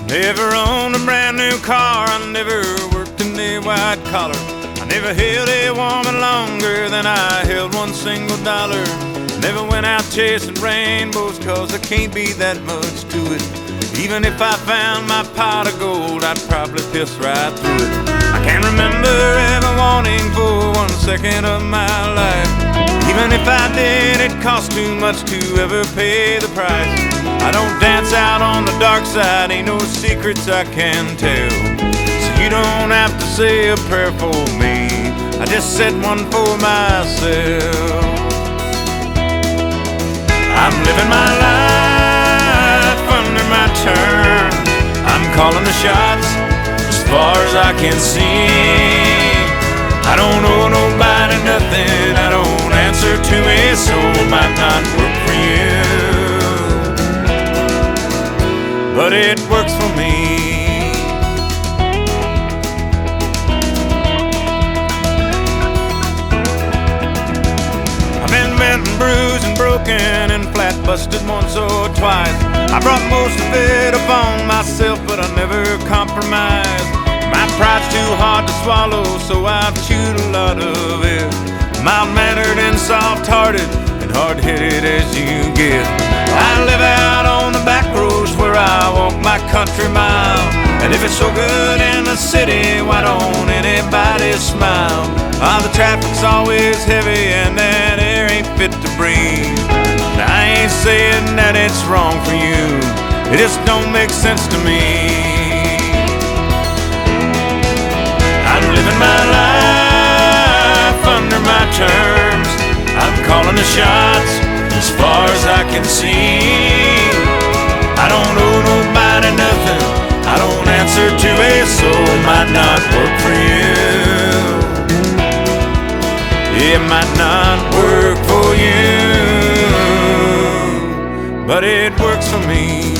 Never owned a brand new car, I never worked in the white collar. I never held a woman longer than I held one single dollar. Never went out chasing rainbows, cause there can't be that much to it. Even if I found my pot of gold, I'd probably piss right through it. I can't remember ever wanting for 1 second of my life. Even if I did, it cost too much to ever pay the price. I don't dance out on the dark side, ain't no secrets I can tell. So you don't have to say a prayer for me, I just said one for myself. I'm living my life under my terms. I'm calling the shots as far as I can see. I don't owe nobody nothing, I don't answer to a soul. Might not work for you, but it works for me. I've been bent and bruised and broken and flat busted once or twice. I brought most of it upon myself, but I never compromised. My pride's too hard to swallow, so I've chewed a lot of it. Mild-mannered and soft-hearted and hard-headed as you get. I live out on the back roads where I walk my country mile. And if it's so good in the city, why don't anybody smile? The traffic's always heavy and that air ain't fit to breathe. I ain't saying that it's wrong for you, it just don't make sense to me. I'm living my life under my terms. I'm calling the shots as far as I can see. I don't owe nobody nothing, I don't answer to a soul. Might not work for you, it might not work for you, but it works for me.